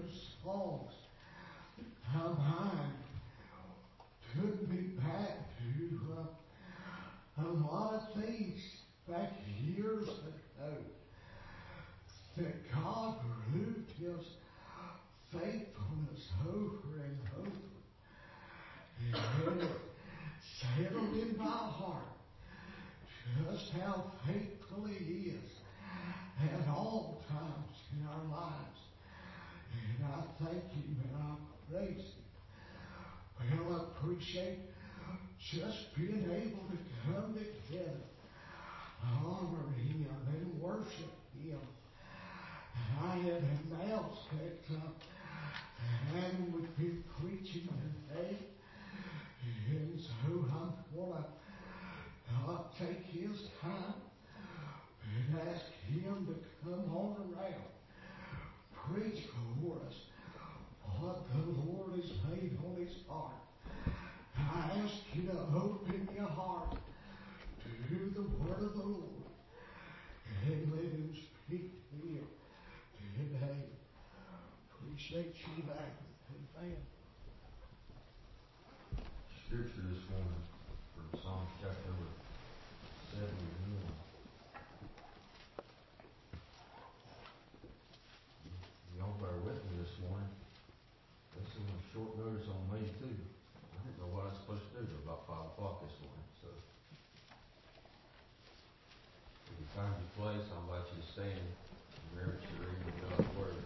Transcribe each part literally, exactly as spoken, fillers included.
those songs, my mind took me back to uh, a lot of things back years ago that God proved His faithfulness over and over. And it settled in my heart just how faithful He is at all times in our lives. And I thank Him and I praise Him. Well, I appreciate just being able to come together, honor Him and worship Him. I had announced that uh, Adam would be preaching today, and so I'm going to uh, take his time and ask him to come on around, preach for us what the Lord has laid on His heart. I ask you to open your heart to the word of the Lord and let Him speak to you today. Appreciate you back. Amen. Scripture this morning from Psalms chapter seventy-one. Y'all bear with me this morning. This is a short notice on me too. I didn't know what I was supposed to do till about five o'clock this morning. So if you find your place, I'll invite you to stand. Remember to read God's Word.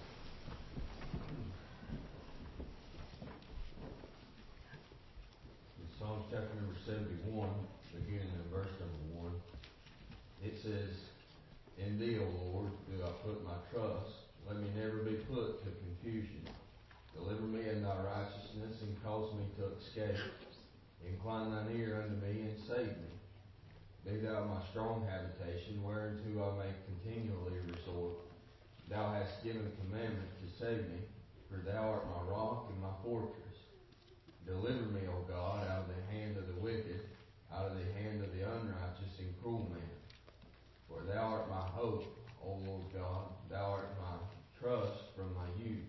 In Psalms chapter number seventy-one, beginning in verse number one, it says, "In Thee, O Lord, do I put my trust. Let me never be put to confusion. Deliver me in Thy righteousness, and cause me to escape. Incline Thine ear unto me, and save me. Be Thou my strong habitation, whereunto I may continually resort. Thou hast given commandment to save me, for Thou art my rock and my fortress. Deliver me, O God, out of the hand of the wicked, out of the hand of the unrighteous and cruel man. For Thou art my hope, O Lord God. Thou art my trust from my youth.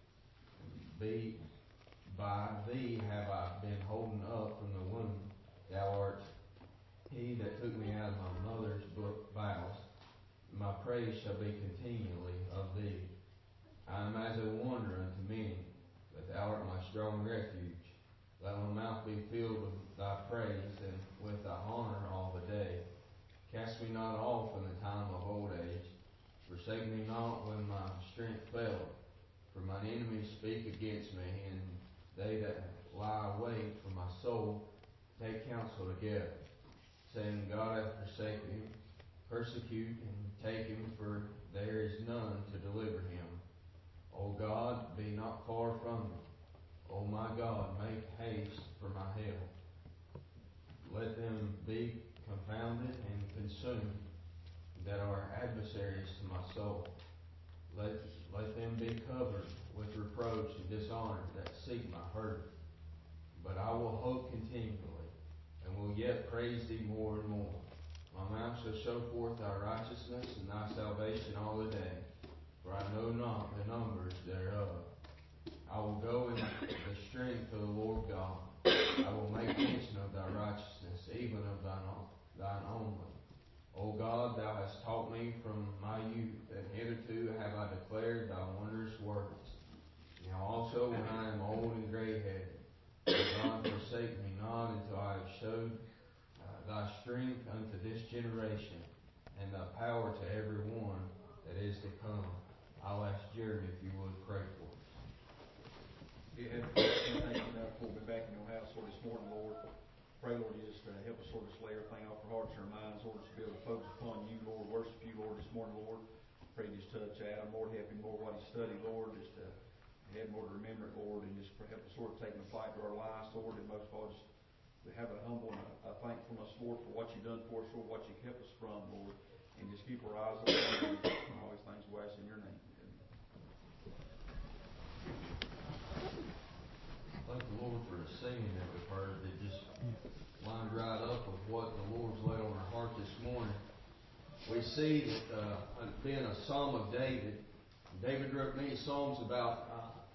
Be, by Thee have I been holden up from the womb. Thou art He that took me out of my mother's bowels. My praise shall be continually of Thee. I am as a wanderer unto many, but Thou art my strong refuge. Let my mouth be filled with Thy praise, and with Thy honor all the day. Cast me not off in the time of old age. Forsake me not when my strength faileth. For mine enemies speak against me, and they that lie await for my soul take counsel together, saying, God hath forsaken him. Persecute and take him, for there is none to deliver him. O God, be not far from me. O my God, make haste for my help. Let them be confounded and consumed that are adversaries to my soul. Let, let them be covered with reproach and dishonor that seek my hurt. But I will hope continually, and will yet praise Thee more and more. My mouth shall show forth Thy righteousness and Thy salvation all the day, for I know not the numbers thereof. I will go in the strength of the Lord God. I will make mention of Thy righteousness, even of Thine, thine only. O God, Thou hast taught me from my youth, and hitherto have I declared Thy wondrous works. Now also when I am old and grey-headed, O God, forsake me not until I have showed uh, Thy strength unto this generation, and Thy power to every one that is to come. I'll ask Jeremy if you would pray for us. Yeah, thank you now for being back in your house, Lord, this morning, Lord. Pray, Lord, you just uh, help us, Lord, to lay everything off our hearts and our minds, Lord, to be able to focus upon you, Lord, worship you, Lord, this morning, Lord. Pray just touch Adam, Lord, help him, Lord, while he studied, Lord, just uh, help him, Lord, to remember it, Lord, and just help us, Lord, take and apply it to our lives, Lord, and most of all, just to have a humble and a, a thankfulness, Lord, for what you've done for us, Lord, what you kept us from, Lord, and just keep our eyes on you, and all these things we ask in your name. Thank the Lord for the singing that we've heard. It just lined right up with what the Lord's laid on our heart this morning. We see that uh, being a Psalm of David, David wrote many psalms about uh,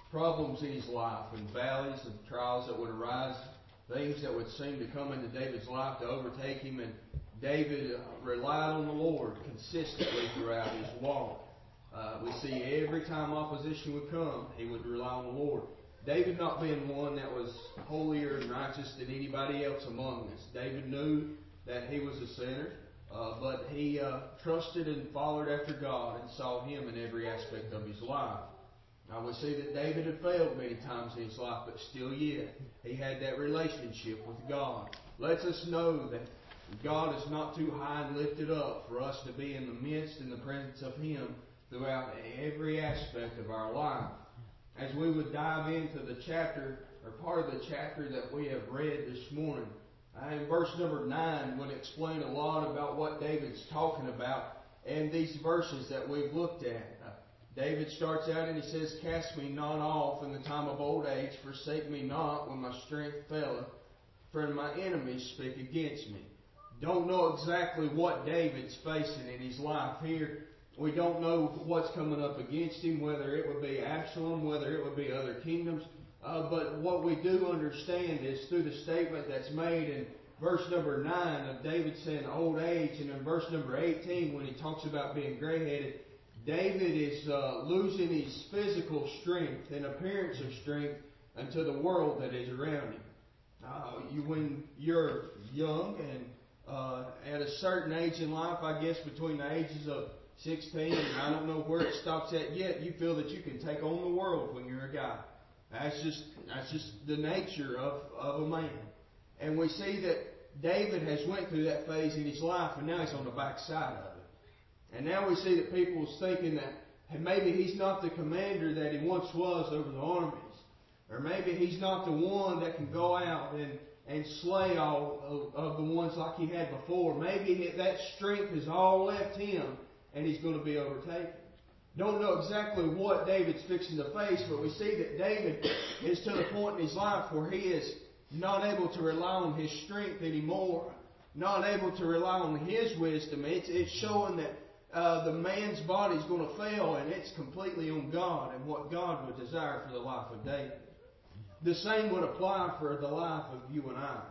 problems in his life, and valleys and trials that would arise, things that would seem to come into David's life to overtake him, and David relied on the Lord consistently throughout his walk. Uh, we see every time opposition would come, he would rely on the Lord. David not being one that was holier and righteous than anybody else among us. David knew that he was a sinner, uh, but he uh, trusted and followed after God and saw Him in every aspect of his life. Now we see that David had failed many times in his life, but still yet he had that relationship with God. Lets us know that God is not too high and lifted up for us to be in the midst and the presence of Him throughout every aspect of our life. As we would dive into the chapter, or part of the chapter that we have read this morning, uh, in verse number nine would explain a lot about what David's talking about in these verses that we've looked at. Uh, David starts out and he says, "Cast me not off in the time of old age, forsake me not when my strength faileth, for my enemies speak against me." Don't know exactly what David's facing in his life here. We don't know what's coming up against him, whether it would be Absalom, whether it would be other kingdoms. Uh, but what we do understand is through the statement that's made in verse number nine of David saying old age, and in verse number eighteen when he talks about being gray-headed, David is uh, losing his physical strength and appearance of strength unto the world that is around him. Uh, you, when you're young and uh, at a certain age in life, I guess between the ages of sixteen, and I don't know where it stops at yet, you feel that you can take on the world when you're a guy. That's just that's just the nature of, of a man. And we see that David has went through that phase in his life, and now he's on the backside of it. And now we see that people's thinking that hey, maybe he's not the commander that he once was over the armies. Or maybe he's not the one that can go out and, and slay all of, of the ones like he had before. Maybe that strength has all left him, and he's going to be overtaken. Don't know exactly what David's fixing to face, but we see that David is to the point in his life where he is not able to rely on his strength anymore, not able to rely on his wisdom. It's, it's showing that uh, the man's body is going to fail, and it's completely on God and what God would desire for the life of David. The same would apply for the life of you and I.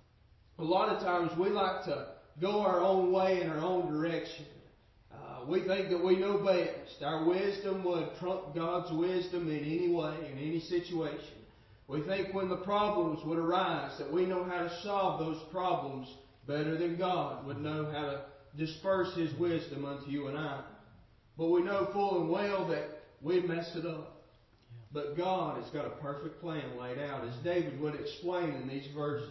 A lot of times we like to go our own way in our own direction. Uh, we think that we know best. Our wisdom would trump God's wisdom in any way, in any situation. We think when the problems would arise that we know how to solve those problems better than God would know how to disperse His wisdom unto you and I. But we know full and well that we mess it up. But God has got a perfect plan laid out, as David would explain in these verses.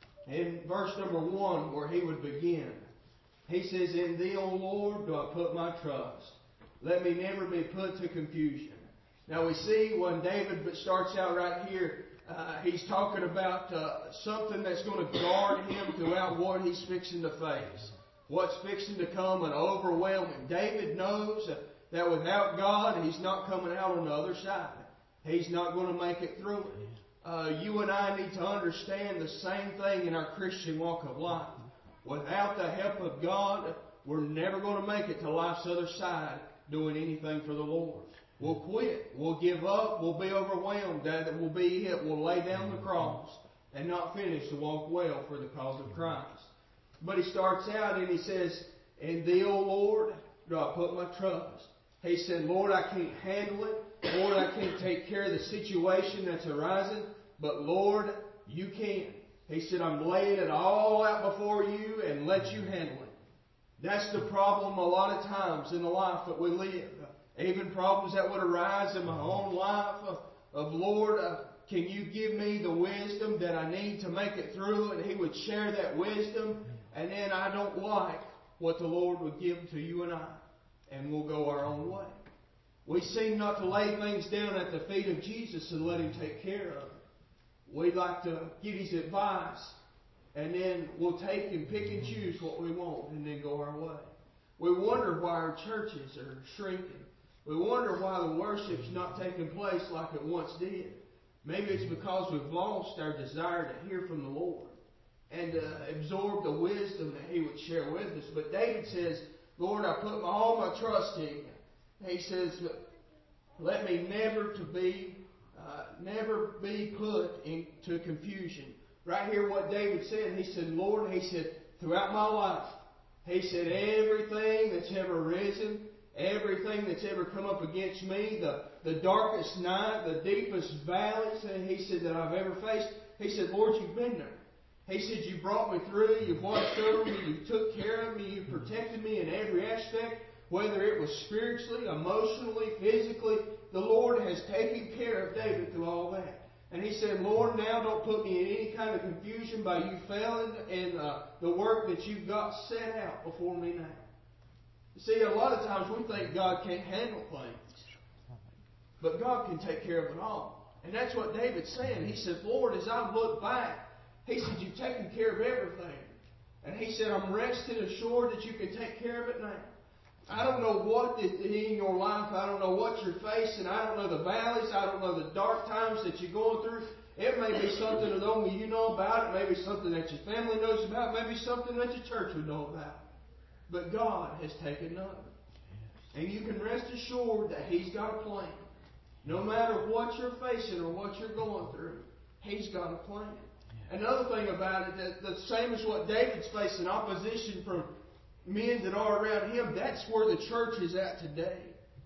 In verse number one, where he would begin, he says, "In Thee, O Lord, do I put my trust. Let me never be put to confusion." Now we see when David starts out right here, uh, he's talking about uh, something that's going to guard him throughout what he's fixing to face. What's fixing to come and overwhelm him. David knows that without God, he's not coming out on the other side. He's not going to make it through it. Uh, you and I need to understand the same thing in our Christian walk of life. Without the help of God, we're never going to make it to life's other side doing anything for the Lord. We'll quit. We'll give up. We'll be overwhelmed. That will be it. We'll lay down the cross and not finish to walk well for the cause of Christ. But he starts out and he says, "In Thee, O Lord, do I put my trust." He said, "Lord, I can't handle it. Lord, I can't take care of the situation that's arising. But Lord, You can." He said, "I'm laying it all out before You and let You handle it." That's the problem a lot of times in the life that we live. Even problems that would arise in my own life of, of Lord, uh, can You give me the wisdom that I need to make it through? And He would share that wisdom. And then I don't like what the Lord would give to you and I. And we'll go our own way. We seem not to lay things down at the feet of Jesus and let Him take care of it. We like to get His advice, and then we'll take and pick and choose what we want and then go our way. We wonder why our churches are shrinking. We wonder why the worship's not taking place like it once did. Maybe it's because we've lost our desire to hear from the Lord and uh, absorb the wisdom that He would share with us. But David says, "Lord, I put all my trust in You." He says, "Let me never to be uh, never be put into confusion. Right here what David said, he said, Lord, he said, throughout my life, he said, everything that's ever risen, everything that's ever come up against me, the, the darkest night, the deepest valleys, and he said, that I've ever faced, he said, Lord, you've been there. He said, you brought me through, you've watched over me, you took care of me, you protected me in every aspect, whether it was spiritually, emotionally, physically. The Lord has taken care of David through all that. And he said, Lord, now don't put me in any kind of confusion by you failing in uh, the work that you've got set out before me now. See, a lot of times we think God can't handle things. But God can take care of it all. And that's what David's saying. He said, Lord, as I look back, he said, you've taken care of everything. And he said, I'm rested assured that you can take care of it now. I don't know what in your life, I don't know what you're facing, I don't know the valleys, I don't know the dark times that you're going through. It may be something that only you know about, it may be something that your family knows about, it may be something that your church would know about. But God has taken note. And you can rest assured that He's got a plan. No matter what you're facing or what you're going through, He's got a plan. Another thing about it, that the same as what David's facing, opposition from men that are around him, that's where the church is at today.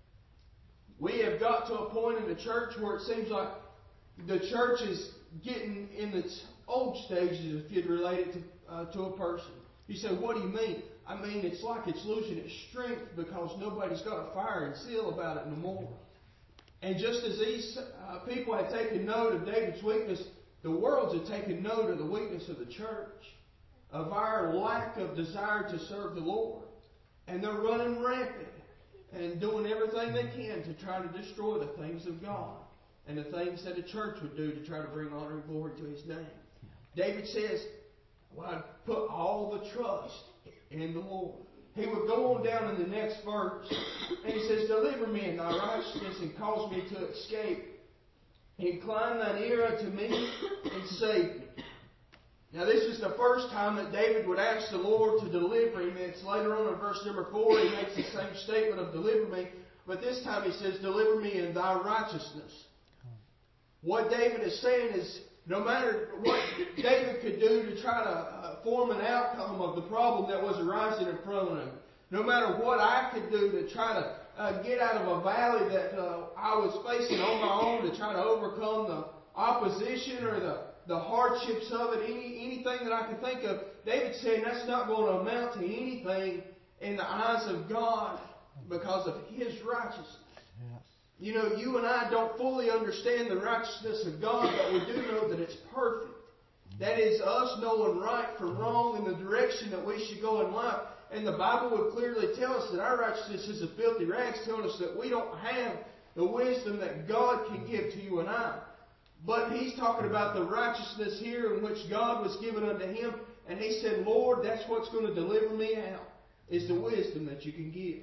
We have got to a point in the church where it seems like the church is getting in its old stages, if you'd relate it to, uh, to a person. You say, what do you mean? I mean, it's like it's losing its strength because nobody's got a fire and zeal about it no more. And just as these uh, people had taken note of David's weakness, the world had taken note of the weakness of the church, of our lack of desire to serve the Lord. And they're running rampant and doing everything they can to try to destroy the things of God and the things that a church would do to try to bring honor and glory to His name. David says, well, I put all the trust in the Lord. He would go on down in the next verse and he says, deliver me in thy righteousness and cause me to escape. Incline thine ear unto me and save me. Now this is the first time that David would ask the Lord to deliver him. It's later on in verse number four, he makes the same statement of deliver me. But this time he says, deliver me in thy righteousness. What David is saying is, no matter what David could do to try to uh, form an outcome of the problem that was arising in front of him, no matter what I could do to try to uh, get out of a valley that uh, I was facing on my own to try to overcome the opposition or the, the hardships of it, any, anything that I can think of, David's saying that's not going to amount to anything in the eyes of God because of His righteousness. You know, you and I don't fully understand the righteousness of God, but we do know that it's perfect. That is us knowing right from wrong and the direction that we should go in life. And the Bible would clearly tell us that our righteousness is a filthy rags, telling us that we don't have the wisdom that God can give to you and I. But He's talking about the righteousness here in which God was given unto Him. And He said, Lord, that's what's going to deliver me out, is the wisdom that you can give.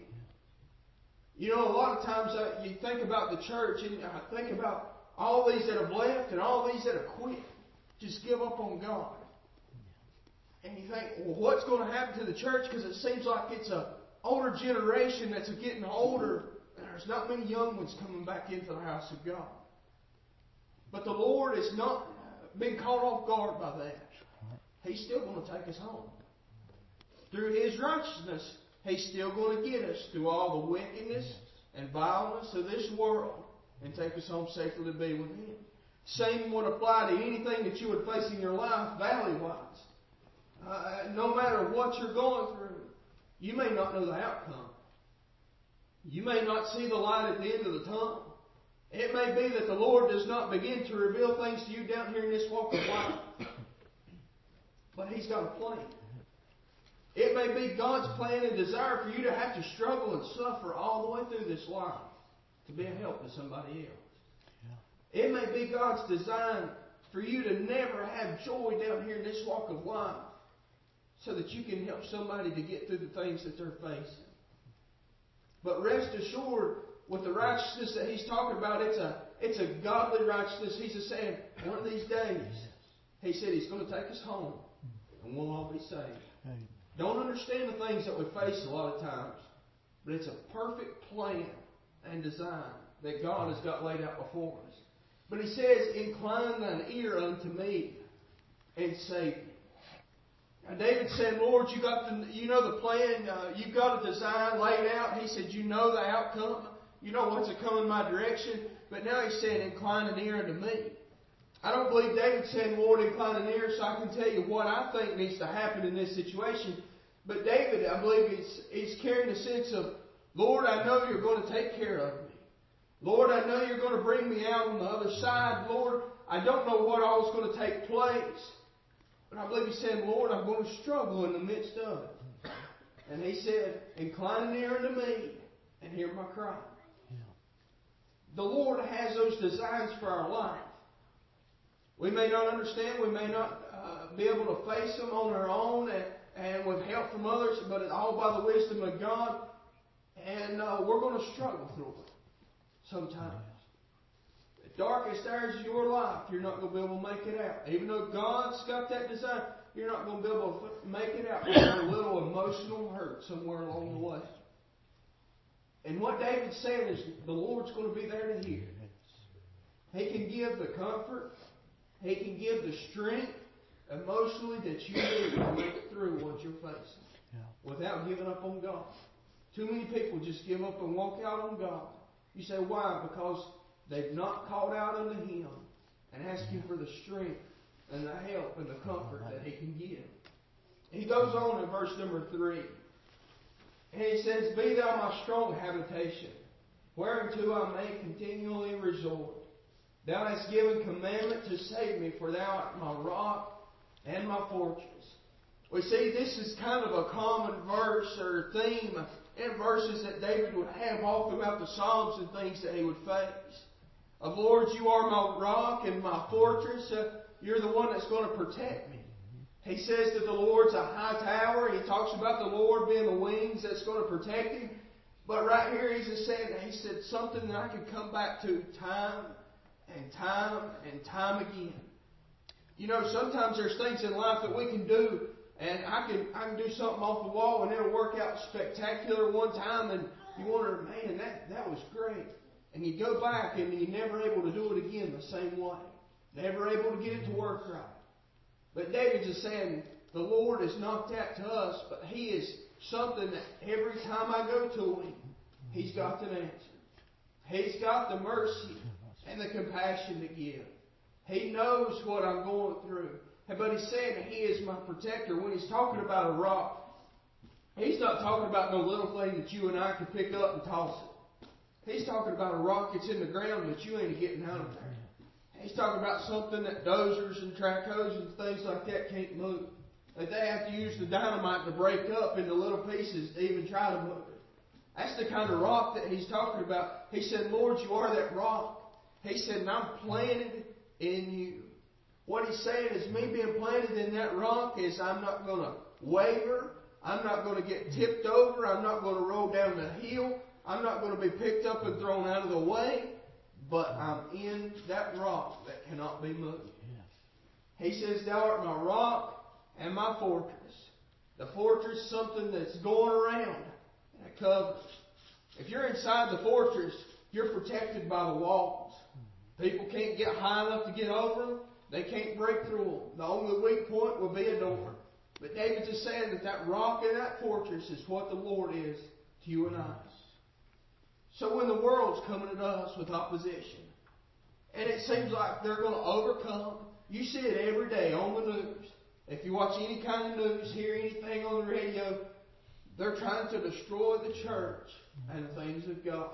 You know, a lot of times uh, you think about the church and I think about all these that have left and all these that have quit. Just give up on God. And you think, well, what's going to happen to the church? Because it seems like it's an older generation that's getting older. And there's not many young ones coming back into the house of God. But the Lord has not been caught off guard by that. He's still going to take us home. Through His righteousness, He's still going to get us through all the wickedness and vileness of this world and take us home safely to be with Him. Same would apply to anything that you would face in your life, valley-wise. Uh, no matter what you're going through, you may not know the outcome. You may not see the light at the end of the tunnel. It may be that the Lord does not begin to reveal things to you down here in this walk of life. But He's got a plan. It may be God's plan and desire for you to have to struggle and suffer all the way through this life to be a help to somebody else. Yeah. It may be God's design for you to never have joy down here in this walk of life so that you can help somebody to get through the things that they're facing. But rest assured, with the righteousness that He's talking about, it's a it's a godly righteousness. He's just saying, one of these days, He said He's going to take us home and we'll all be saved. Don't understand the things that we face a lot of times, but it's a perfect plan and design that God has got laid out before us. But he says, incline thine ear unto me and save me. Now David said, Lord, you got the, you know the plan, uh, you've got a design laid out. He said, you know the outcome. You know what's to come in my direction. But now he's saying, incline an ear unto me. I don't believe David said, Lord, incline an ear so I can tell you what I think needs to happen in this situation. But David, I believe, he's, he's carrying the sense of, Lord, I know you're going to take care of me. Lord, I know you're going to bring me out on the other side. Lord, I don't know what all is going to take place. But I believe he said, Lord, I'm going to struggle in the midst of it. And he said, incline an ear unto me and hear my cry. The Lord has those designs for our life. We may not understand, we may not uh, be able to face them on our own and, and with help from others, but it's all by the wisdom of God. And uh, we're going to struggle through it sometimes. The darkest hours of your life, you're not going to be able to make it out. Even though God's got that design, you're not going to be able to make it out without a little emotional hurt somewhere along the way. And what David's saying is the Lord's going to be there to hear. He can give the comfort. He can give the strength emotionally that you need to make it through what you're facing without giving up on God. Too many people just give up and walk out on God. You say, why? Because they've not called out unto Him and asked Him for the strength and the help and the comfort that He can give. He goes on in verse number three. And he says, be thou my strong habitation, whereunto I may continually resort. Thou hast given commandment to save me, for thou art my rock and my fortress. We see this is kind of a common verse or theme in verses that David would have all throughout the Psalms and things that he would face. Of Lord, you are my rock and my fortress. Uh, you're the one that's going to protect me. He says that the Lord's a high tower. He talks about the Lord being the wings that's going to protect him. But right here he's just saying, he said something that I can come back to time and time and time again. You know, sometimes there's things in life that we can do, and I can I can do something off the wall and it'll work out spectacular one time, and you wonder, man, that, that was great. And you go back and you're never able to do it again the same way. Never able to get it to work right. But David's just saying, the Lord is not that to us, but He is something that every time I go to Him, He's got an answer. He's got the mercy and the compassion to give. He knows what I'm going through. But He's saying that He is my protector. When He's talking about a rock, He's not talking about no little thing that you and I can pick up and toss it. He's talking about a rock that's in the ground that you ain't getting out of there. He's talking about something that dozers and trackhoes and things like that can't move. That they have to use the dynamite to break up into little pieces to even try to move it. That's the kind of rock that he's talking about. He said, Lord, you are that rock. He said, and I'm planted in you. What he's saying is me being planted in that rock is I'm not going to waver. I'm not going to get tipped over. I'm not going to roll down the hill. I'm not going to be picked up and thrown out of the way. But I'm in that rock that cannot be moved. He says, thou art my rock and my fortress. The fortress is something that's going around and it covers. If you're inside the fortress, you're protected by the walls. People can't get high enough to get over them. They can't break through them. The only weak point will be a door. But David's just saying that that rock and that fortress is what the Lord is to you and I. So when the world's coming at us with opposition, and it seems like they're going to overcome, you see it every day on the news. If you watch any kind of news, hear anything on the radio, they're trying to destroy the church and the things of God.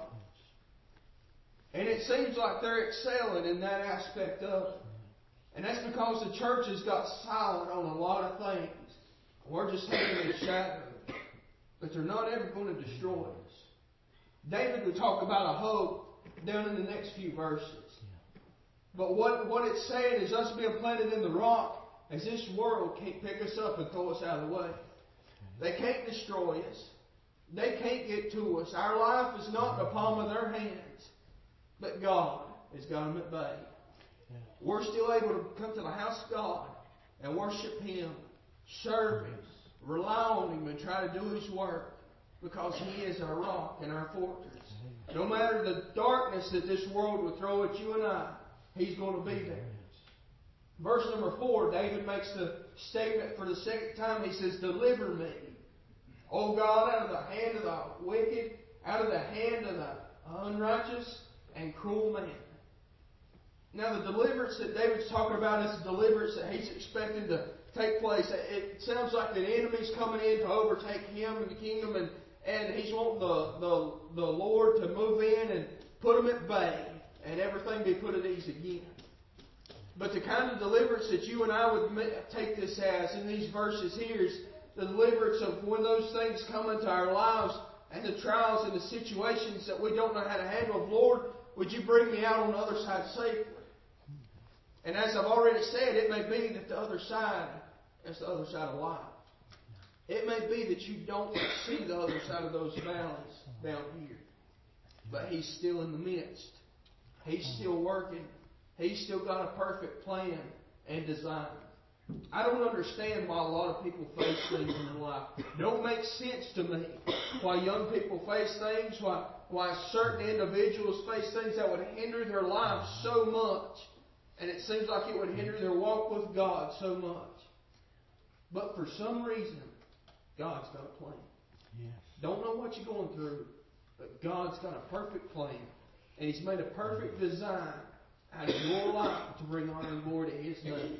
And it seems like they're excelling in that aspect of it. And that's because the church has got silent on a lot of things. We're just hanging in the shadow. But they're not ever going to destroy us. David would talk about a hope down in the next few verses. But what, what it's saying is us being planted in the rock, as this world can't pick us up and throw us out of the way. They can't destroy us. They can't get to us. Our life is not in the palm of their hands. But God has got them at bay. We're still able to come to the house of God and worship Him, serve Him, rely on Him, and try to do His work. Because He is our rock and our fortress. No matter the darkness that this world will throw at you and I, He's going to be there. Verse number four, David makes the statement for the second time. He says, deliver me, O God, out of the hand of the wicked, out of the hand of the unrighteous and cruel man. Now, the deliverance that David's talking about is the deliverance that he's expecting to take place. It sounds like the enemy's coming in to overtake him and the kingdom, and, and he's wanting the, the, the Lord to move in and put him at bay, and everything be put at ease again. But the kind of deliverance that you and I would take this as in these verses here is the deliverance of when those things come into our lives and the trials and the situations that we don't know how to handle. Lord, would you bring me out on the other side safely? And as I've already said, it may be that the other side is the other side of life. It may be that you don't see the other side of those valleys down here. But He's still in the midst. He's still working. He's still got a perfect plan and design. I don't understand why a lot of people face things in their life. It don't make sense to me why young people face things, why, why certain individuals face things that would hinder their lives so much. And it seems like it would hinder their walk with God so much. But for some reason, God's got a plan. Yes. Don't know what you're going through, but God's got a perfect plan. And He's made a perfect design out of your life to bring honor and glory to His name.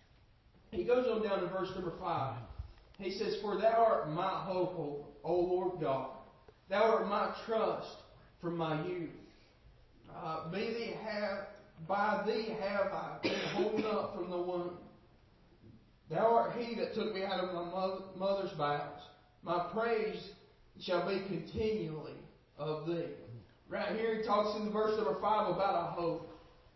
He goes on down to verse number five. He says, for Thou art my hope, O, o Lord God. Thou art my trust from my youth. Uh, be thee have, by Thee have I been holden up from the womb. Thou art He that took me out of my mother, mother's bowels. My praise shall be continually of Thee. Right here he talks in verse number five about a hope.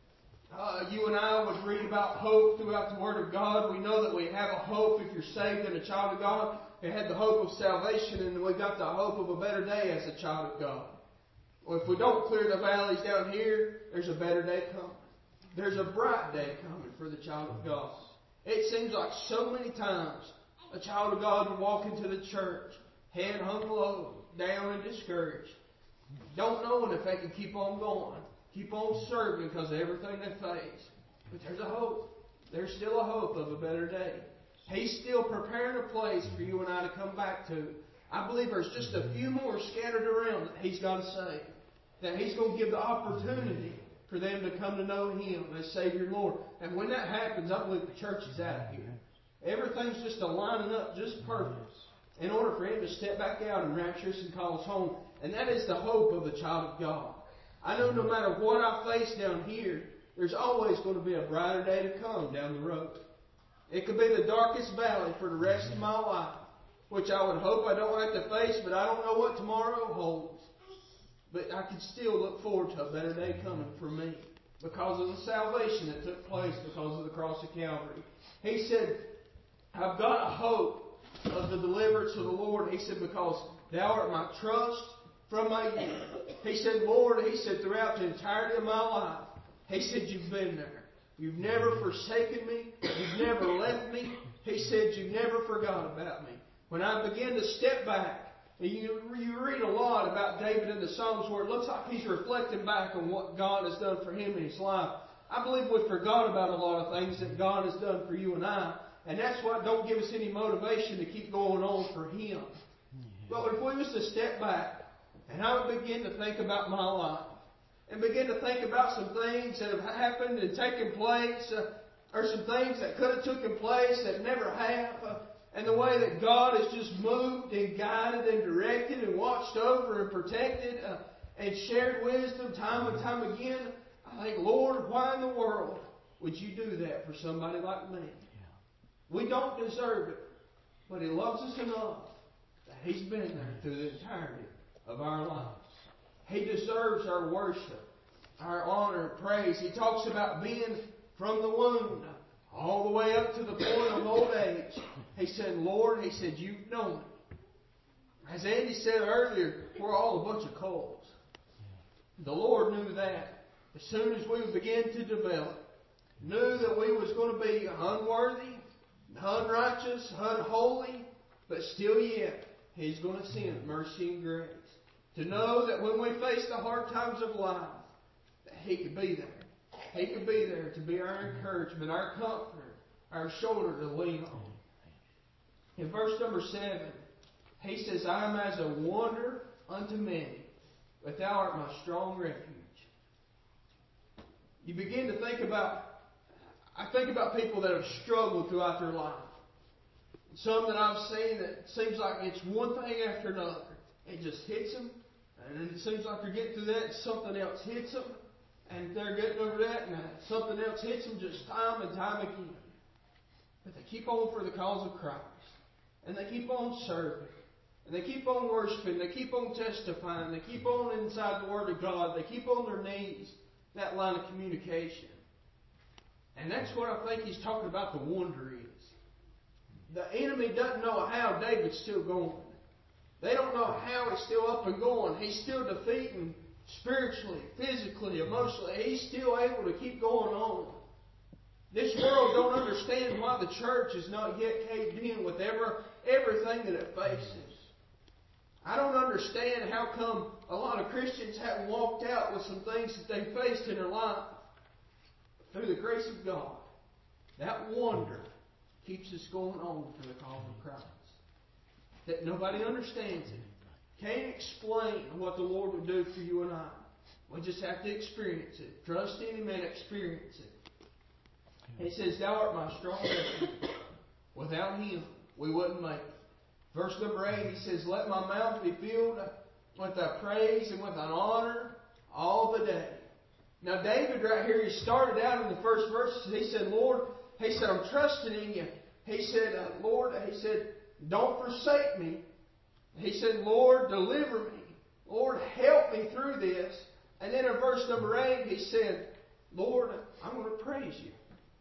Uh, you and I would read about hope throughout the Word of God. We know that we have a hope if you're saved and a child of God. We had the hope of salvation, and we got the hope of a better day as a child of God. Well, if we don't clear the valleys down here, there's a better day coming. There's a bright day coming for the child of God. It seems like so many times a child of God would walk into the church, head hung low, down and discouraged, don't knowing if they can keep on going. Keep on serving because of everything they face. But there's a hope. There's still a hope of a better day. He's still preparing a place for you and I to come back to. I believe there's just a few more scattered around that He's got to save. That He's going to give the opportunity for them to come to know Him as Savior and Lord. And when that happens, I believe the church is out of here. Everything's just lining up just perfect in order for Him to step back out and rapture us and call us home. And that is the hope of the child of God. I know no matter what I face down here, there's always going to be a brighter day to come down the road. It could be the darkest valley for the rest of my life, which I would hope I don't have to face, but I don't know what tomorrow holds. But I can still look forward to a better day coming for me because of the salvation that took place because of the cross of Calvary. He said, I've got a hope of the deliverance of the Lord. He said, because Thou art my trust from my youth. He said, Lord, He said, throughout the entirety of my life, He said, you've been there. You've never forsaken me. You've never left me. He said, you never forgot about me. When I began to step back, and you, you read a lot about David in the Psalms where it looks like he's reflecting back on what God has done for him in his life. I believe we forgot about a lot of things that God has done for you and I. And that's what don't give us any motivation to keep going on for Him. But if we was to step back, and I would begin to think about my life, and begin to think about some things that have happened and taken place, uh, or some things that could have taken place that never have, uh, and the way that God has just moved and guided and directed and watched over and protected uh, and shared wisdom time and time again, I think, Lord, why in the world would you do that for somebody like me? We don't deserve it, but He loves us enough that He's been there through the entirety of our lives. He deserves our worship, our honor, and praise. He talks about being from the womb all the way up to the point of old age. He said, Lord, He said, you've known me. As Andy said earlier, we're all a bunch of coals. The Lord knew that. As soon as we began to develop, knew that we was going to be unworthy, unrighteous, unholy, but still yet, He's going to send mercy and grace. To know that when we face the hard times of life, that He could be there. He could be there to be our encouragement, our comforter, our shoulder to lean on. In verse number seven, he says, I am as a wonder unto many, but thou art my strong refuge. You begin to think about, I think about people that have struggled throughout their life. Some that I've seen that seems like it's one thing after another. It just hits them, and then it seems like they're getting through that, and something else hits them, and they're getting over that, and something else hits them just time and time again. But they keep on for the cause of Christ, and they keep on serving, and they keep on worshiping, they keep on testifying, they keep on inside the Word of God, they keep on their knees, that line of communication. And that's what I think he's talking about the wonder is. The enemy doesn't know how David's still going. They don't know how he's still up and going. He's still defeating spiritually, physically, emotionally. He's still able to keep going on. This world don't understand why the church is not yet caved in with ever, everything that it faces. I don't understand how come a lot of Christians haven't walked out with some things that they faced in their life. Through the grace of God, that wonder keeps us going on for the cause of Christ. That nobody understands it. Can't explain what the Lord will do for you and I. We just have to experience it. Trust in Him and experience it. He says, Thou art my strong refuge. Without Him, we wouldn't make it. Verse number eight, he says, Let my mouth be filled with thy praise and with thine honor all the day. Now David right here, he started out in the first verses. He said, Lord, he said, I'm trusting in you. He said, uh, Lord, he said, don't forsake me. He said, Lord, deliver me. Lord, help me through this. And then in verse number eight, he said, Lord, I'm going to praise you.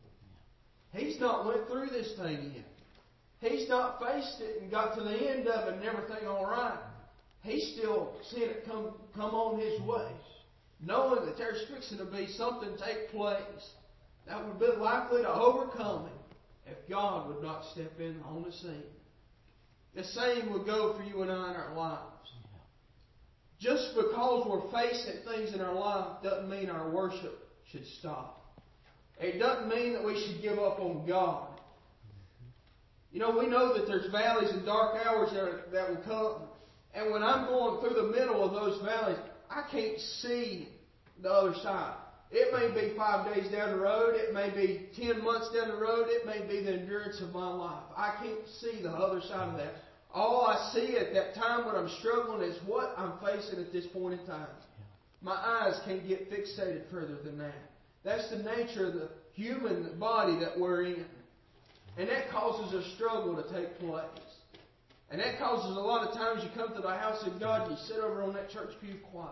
He's not went through this thing yet. He's not faced it and got to the end of it and everything all right. He's still seeing it come, come on his way. Knowing that there's fixing to be something take place that would be likely to overcome him if God would not step in on the scene. The same would go for you and I in our lives. Just because we're facing things in our life doesn't mean our worship should stop. It doesn't mean that we should give up on God. You know, we know that there's valleys and dark hours that, that will come. And when I'm going through the middle of those valleys, I can't see the other side. It may be five days down the road. It may be ten months down the road. It may be the endurance of my life. I can't see the other side of that. All I see at that time when I'm struggling is what I'm facing at this point in time. My eyes can't get fixated further than that. That's the nature of the human body that we're in. And that causes a struggle to take place. And that causes a lot of times you come to the house of God and you sit over on that church pew quiet.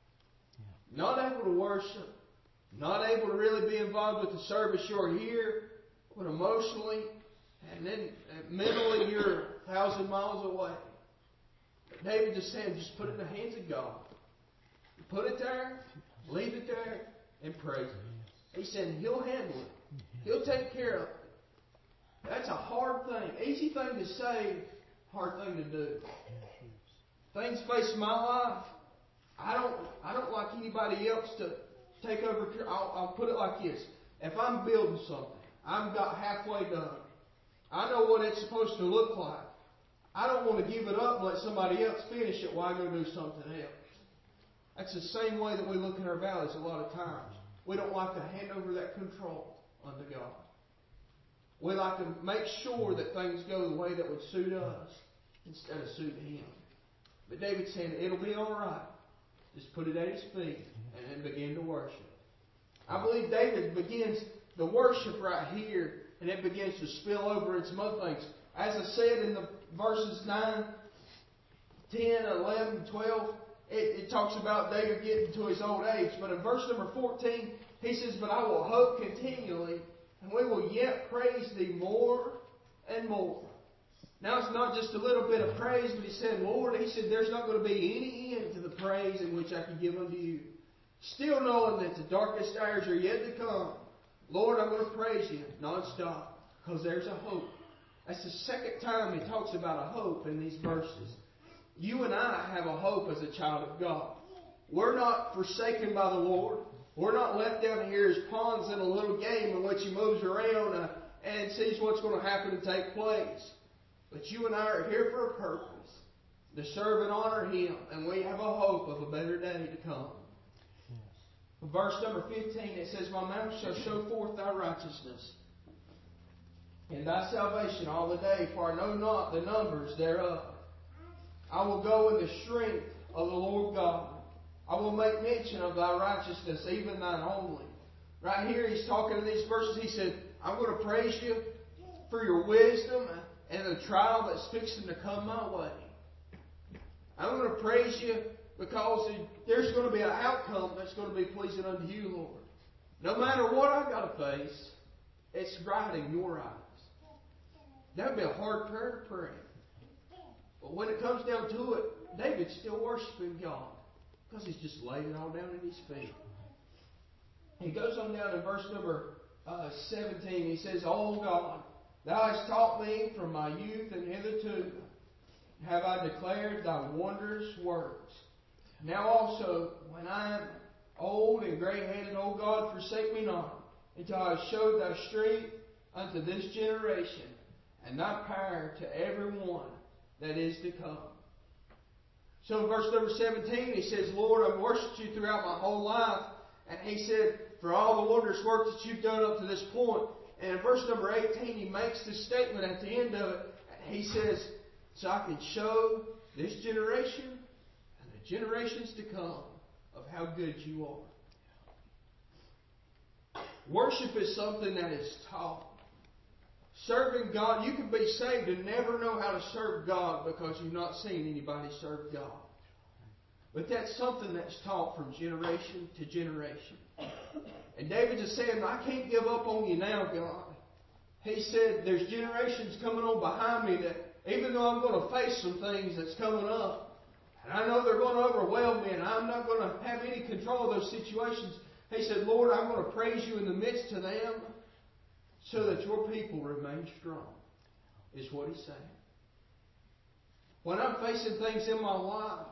Not able to worship. Not able to really be involved with the service. You're here, but emotionally and then mentally you're a thousand miles away. But David just said, just put it in the hands of God. Put it there, leave it there, and praise Him. He said He'll handle it. He'll take care of it. That's a hard thing. Easy thing to say, hard thing to do. Things face my life. I don't I don't like anybody else to take over. I'll, I'll put it like this. If I'm building something, I'm about halfway done. I know what it's supposed to look like. I don't want to give it up and let somebody else finish it while I go do something else. That's the same way that we look at our valleys a lot of times. We don't like to hand over that control unto God. We like to make sure that things go the way that would suit us instead of suit Him. But David's saying, it'll be all right. Just put it at His feet and then begin to worship. I believe David begins the worship right here, and it begins to spill over in some other things. As I said in the verses nine, ten, eleven, twelve, it, it talks about David getting to his old age. But in verse number fourteen, he says, But I will hope continually, and we will yet praise Thee more and more. Now it's not just a little bit of praise, but he said, Lord, he said, there's not going to be any end to the praise in which I can give unto You. Still knowing that the darkest hours are yet to come. Lord, I'm going to praise You non-stop, because there's a hope. That's the second time he talks about a hope in these verses. You and I have a hope as a child of God. We're not forsaken by the Lord. We're not left down here as pawns in a little game in which He moves around uh, and sees what's going to happen and take place. But you and I are here for a purpose, to serve and honor Him, and we have a hope of a better day to come. Yes. Verse number fifteen, it says, My mouth shall show forth Thy righteousness, and Thy salvation all the day, for I know not the numbers thereof. I will go in the strength of the Lord God. I will make mention of Thy righteousness, even Thine only. Right here, he's talking in these verses. He said, I'm going to praise You for Your wisdom and the trial that's fixing to come my way. I'm going to praise You because there's going to be an outcome that's going to be pleasing unto You, Lord. No matter what I've got to face, it's right in Your eyes. That would be a hard prayer to pray. But when it comes down to it, David's still worshiping God because he's just laid it all down at His feet. He goes on down in verse number uh, seventeen. He says, Oh God, Thou hast taught me from my youth, and hitherto have I declared Thy wondrous works. Now also, when I am old and gray-headed, O God, forsake me not, until I have showed Thy strength unto this generation, and Thy power to every one that is to come. So in verse number seventeen, he says, Lord, I've worshipped You throughout my whole life. And he said, for all the wondrous work that You've done up to this point. And in verse number eighteen, he makes this statement at the end of it. And he says, so I can show this generation and the generations to come of how good You are. Worship is something that is taught. Serving God, you can be saved and never know how to serve God because you've not seen anybody serve God. But that's something that's taught from generation to generation. And David is saying, I can't give up on You now, God. He said, there's generations coming on behind me that even though I'm going to face some things that's coming up, and I know they're going to overwhelm me, and I'm not going to have any control of those situations. He said, Lord, I'm going to praise You in the midst of them, so that Your people remain strong, is what he's saying. When I'm facing things in my life,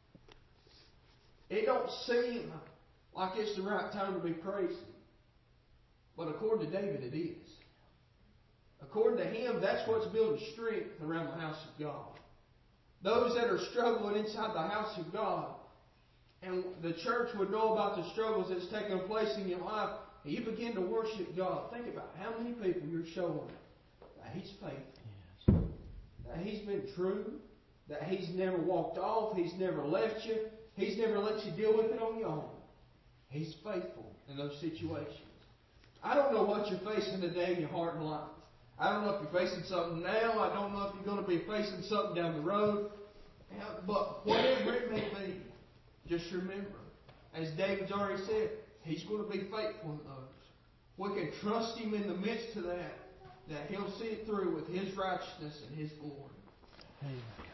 it don't seem like it's the right time to be praising. But according to David, it is. According to him, that's what's building strength around the house of God. Those that are struggling inside the house of God, and the church would know about the struggles that's taking place in your life, and you begin to worship God. Think about how many people you're showing that He's faithful. Yes. That He's been true. That He's never walked off. He's never left you. He's never let you deal with it on your own. He's faithful in those situations. I don't know what you're facing today in your heart and life. I don't know if you're facing something now. I don't know if you're going to be facing something down the road. But whatever it may be, just remember, as David's already said, He's going to be faithful in those. We can trust Him in the midst of that, that He'll see it through with His righteousness and His glory. Amen.